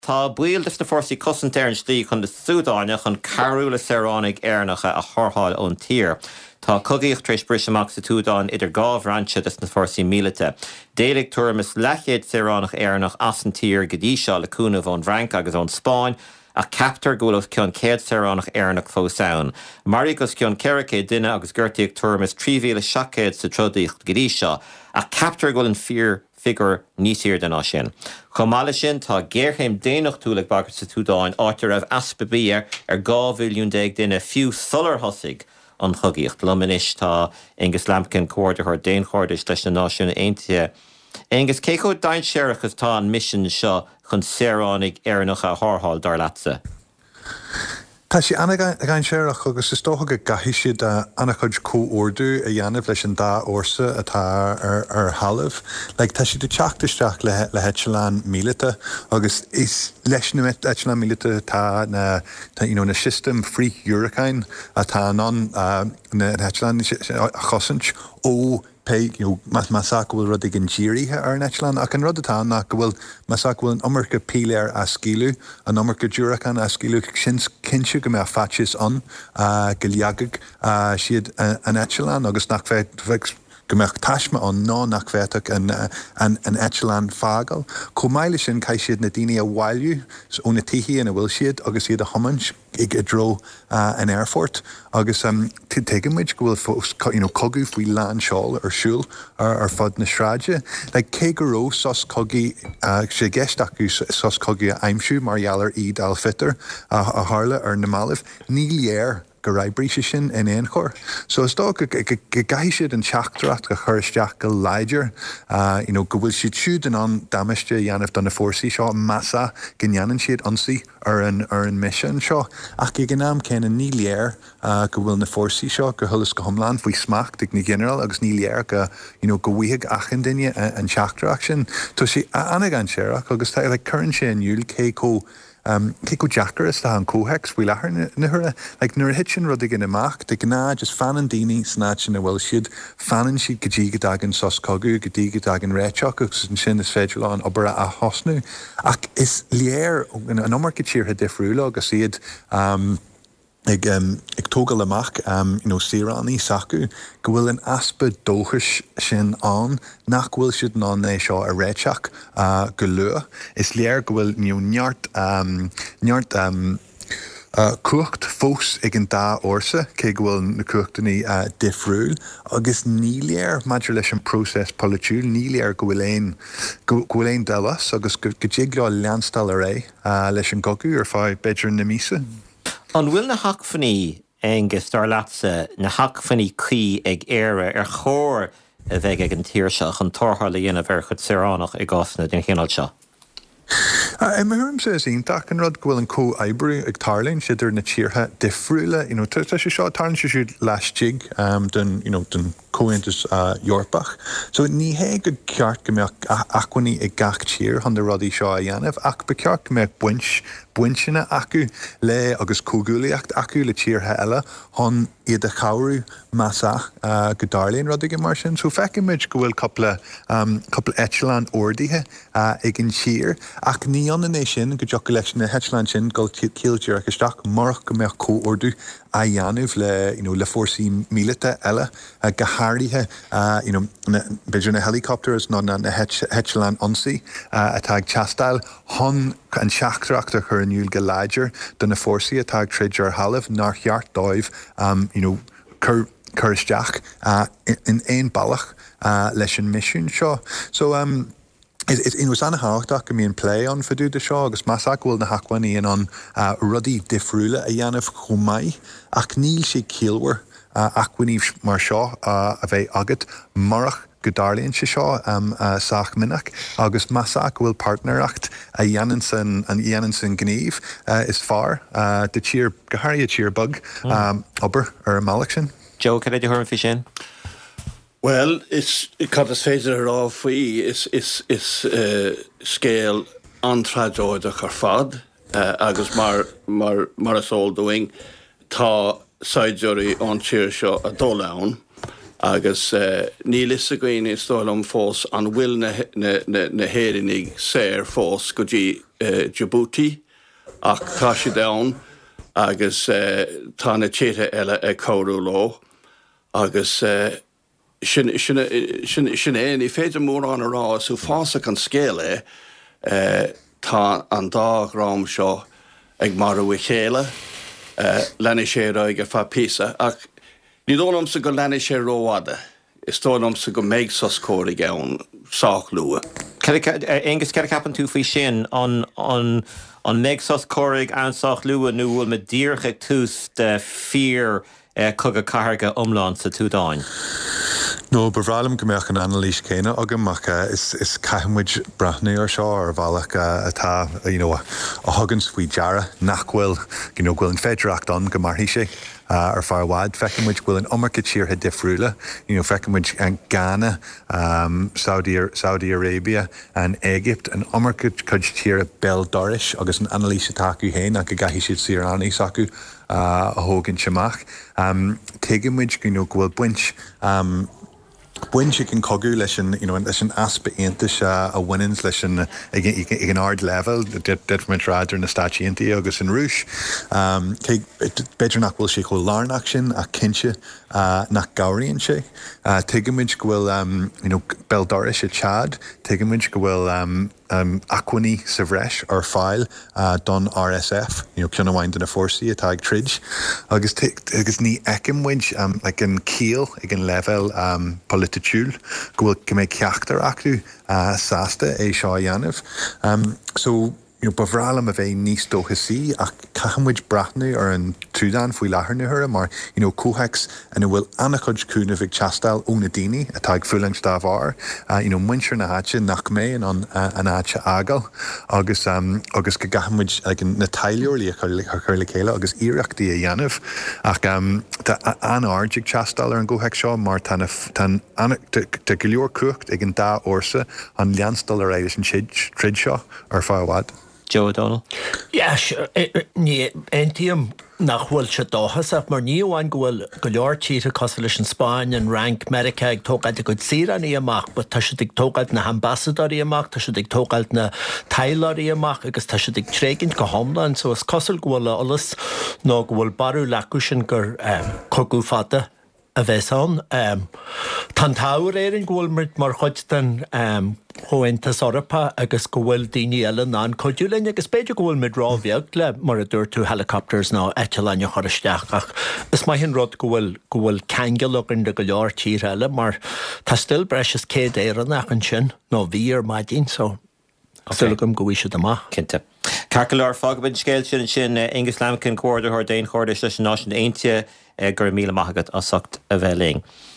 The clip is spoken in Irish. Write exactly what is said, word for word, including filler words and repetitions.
Tá buíochas na fórsaí cosantéir an slí chun de Súdáine chun carúla Saoránaigh Airneacha a thortháil ón tír. Tá cogaíocht tréis briseach sa Súdáin idir gábh ranse des na fórsaí míleata. Déalaigh tuairemas leichéad Saoránaigh Airneach as an tír go dtí seo le cúnamh ón Franca agus ón Spáin, a captar gúlah ceann céad Saoránaigh Airneach fós ann. Marí gus ceann ceiricé duine agus gurtaíoh tuairemas trí mhíle seaicéad sa trodaíocht go dtí seo, a captar gúil an fíor figur níos iar den á sin. Chomáile sin tá géirchéim déanaach túlaigh bagart sa Súdáin áitir raibh aspa bíar ar gá bhiliún déag duine fiú solar thosaigh an chogaíocht. Luminis tá Angus Lampkin cuairde chuir déon chuirdis leis na náisiúna Aontaithe. Angus, cé go daint séireachas tá an mission seo chun Saoránaigh Airneacha a thortháil dar leatsa? Tá sí anna gain séireach agus is tócha go gaithí siad anna chuid comhordú a dhéanamh leis an dá orsa atá ar ar halamh. Like, tá siad teachtasteach le le Heitleán míleata agus is leis na Heitleán míleata tá na tá you know na system Free Hurricane atá an uh, na Heitleán chosint ó pay, you know, mas masak bhfuil rud ag an ddíirithe ar an Heitleán ach an rud atá nach go bhfuil masak bhfuil an iomarca píléir a scílú, an iomarca dúracán a scílú sin cinse go mé a fatis an uh, go leagaigh uh, siad uh, an Heitleán agus nach bheith gomach taisme an ná nach bheitach an, an, an Heitleán fágal. Comáile sin cai siad na daoine a bhailú ó na tithe ana bhfuil siad agus siad a thumann ag a dro uh, an airfort agus um, teigimid go bhfuil you know, cogu faoi lán seáil ar siúil ar, ar fad na sráide. Like, cé go ró sos cogi uh, sé gceist acu sos cogi a aimsú mar gheallar Eid al-Fitr uh, a tharla ar na Mailbh, níl léir go raibh bríse sin in éon chóir. So is dó go gaithí siad an teachtarach go chuiristeach go leidir, uh, you know, go bhfuil siad siúd an an dameiste dhéanamh don na fórsaí seo massa go ndeanann siad ansaí ar an ar an mission seo. Ach i gnáam céanna ní léir uh, go bhfuil na fórsaí seo go thulas go thomláin faoi smacht ag na general agus ní léir go you know, go bhuiigh achan duine an teachtarach sin. Tá sí anna gan séireach agus tá like, chuann sé an dúil cé có Um, cé go Jackar is tá an cóhex bhfuil lethir na hure, like, nuair a hit sin rud ag in amach, de gná just fanan daoine snáid sin a bhfuil siad, fanan siad go dtí go dagan sos cogu, go dtí go dagan réiteach agus an sin is féidir an obair a hosnú. Ach is léir an omarca tíortha difriúla agus iad um, ag, um, ag tógal amach um, you know, Saoránaí sacu go bhfuil an aspa dóchas sin an nach bhfuil siad ná é seo a réiteach uh, go lua. Is léir go bhfuil you know, neart um, neart um, uh, cuacht fós ag an dá orsa cé go bhfuil na cuachtaní uh, difriúil agus ní léir maidir leis an próses politiúil, ní léir go bhfuil éon go bhfuil éon delas agus go dtí leanstal a ré uh, leis an gogu ar fáid beidir na mísa. An bhfuil na hacfaní Angus dar leatsa na hacfanící ag éire ar chóir a bheith ag an tíirseach an torthair le dhéanamh ar chud Saoránaigh i gcásanna den chéanál seo. I mehurm sé ítach an rud gohfuil an có aibrú ag tarlainn siidir na tíortha difriúla, you know, tá sé seo tarlainn sé siúd leistigh um, den, you know, den cóhaontas uh, Eorpach. So ní hé go ceart go mbeadh achaní ag gach tír chun de rudaí seo a dhéanamh, ach ba ceart go mbeadh buint buintena acu le agus cógúlaíocht acu le tíortha eile chun iad a chaú masach uh, go darlainn rudaí mar sin. So feicimid go bhfuil coppla um, coppla Heitleán ordaithe uh, ag an tír, ach ní an é sin go deoch leis na Heitleán sin go cíiltear agusteach marach go mbeadh cóordú a dhéanamh le, you know, le fórsaí míleata eile uh, go háirithe uh, you know, beidir na helicopters ná na Heitleán ansaí uh, atá ag teastáil chun an seachtarach a chur aniuil go leidir don na fórsaí atá ag treidir ar halamh nar cheart dóibh um, you know, cur chuiristeach uh, in éon bailach uh, leis an misiún seo. So um, Is is in was an háach go míon play an fadú de seo agus masach bhfuil na hachaní in an uh, rudaí difriúla a dhéanamh chomáid ach níl sé cíalhar uh, achhaníh mar seo uh, a bheith agat marach go darlaíonn sé seo um, uh, sách minach agus masach bhfuil partneracht a dhéanann san an dhéanann san gníomh uh, is far uh, de tír go háirithe tír bug um, obair ar a malach sin. Joe, can I do her in Well, it's Cadas féidir rá faoi is is is uh, scéal antraidóideach ar fad uh, agus mar mar mar is all doing tá saidiúirí an tíir seo a dó leann agus uh, ní lisa goin is stoilm fós an bhfuil na, na, na, na héirinnig séir fós go dtí uh, Djibouti ach tá si dain agus uh, tá na títe eile ag comhrú leo agus uh, sin é ní féidir mór an ará sú fása an scéile uh, tá an dárám seo ag marú i chéile uh, lena sé roiig a fá písa ach ní dónam sa go lena sé róáda is tónam sa go méid sa scóra gán sách lua. Agus ce capan tú faoi sin an an an méid sa scóraigh an sách lua nó bhfuil me díorcha tús de fír cogad carga umláin sa túdáin. No, bevrálam gombeach an analís céine agam mac is is caihamid brathnaí ar seo ar bhealach atá you know, a thugann faoi deara nachhfuil you know, ghuiil an féidireacht an go marthaí sé uh, ar fearháid feicimid ghuiil an omarcha tíortha difriúla you know, feicimid an Ghana, um, Saudi, Saudi Arabia an Egypt an omarcha chud tíortha bell doris agus an analís atá acu héin a go gaithí siad síraní acu uh, a thógann semach. Um, Tuigemuid you know, ghuiil buint um, Buin si cin cogú leis an you know, leis an aspa aontais a bhainins leis an ag an ard level detriment ráidir na stáisiíntaí agus an rúis. Um, beidir nach bhfuil si chomh lárnach sin a cinse uh, nach gabhraíonn sé. Uh, Tuigemuid go bhfuil um, you know, Beldoris i Chad, tuigemuid go bhfuil um, um, Aquani sa bhreis ar fáil uh, don R S F, you know, ceanna na fórsaí atá ag trid. Agus, agus ní eicimmuid um, like an cíal ag an level um, politiciúil, go bhfuil go méid ceachtar acu uh, sásta é seo dhéanamh. Um, so, you know, bavrálam a bheith níos dóchasí ach cahamid brathnaí ar an túdán faoi láthairnúthra mar you know, cóhaics ana bhfuil anachod cúna bhíh teastáil ó na daoine atá ag fuileann stábhar uh, you know, muintir na háte nach mé an uh, an áte agal agus um, agus go gahamid like, na tailiúirlí a chuirla chéile agus iireachtaí a dhéanamh ach um, tá an áirdig teastáil ar an ggóhaic seo mar tá go leor cuacht ag an dá orsa an leanstal ar éidir an trid seo ar fáhád. Joe O'Donnell? Ja, ní eintíam nach bhfuil se dáthasach mar níomháin gohfuil go leor tíre cos leis an Spáin an rank America ag tógáilte go tíraní amach, ba tá si ag tógáilt na ambassadorí amach, tá si ag tógáilt na tailárí amach, agus tá si ag tréigint go homlan, so is cosal gohfuil alles nó gohfuil barú lecu sin gur um, cogú fada a bheits an. Um, Tan táir éireann gohfuil mar chuid den um, Hóintas orpa agus go bhfuil daoine eile ná an codúlainn agus beidir go bhfuil mid rá bheag le mar a dúir tú helicopters ná eitileine choristeach ach is mai hin rud go bhfuil go bhfuil ceangal agan de go leor tír eile mar tá still breis is céad éireannach an sin nó bhí ar maidín so Philipum go bhí amach. Cinnte. Carcalar fágabin scéil sin sin Ingus Lamkin cuairde thir déon chuirde leis an náisiún aonte gur míle maithagad a socht a bheith léing.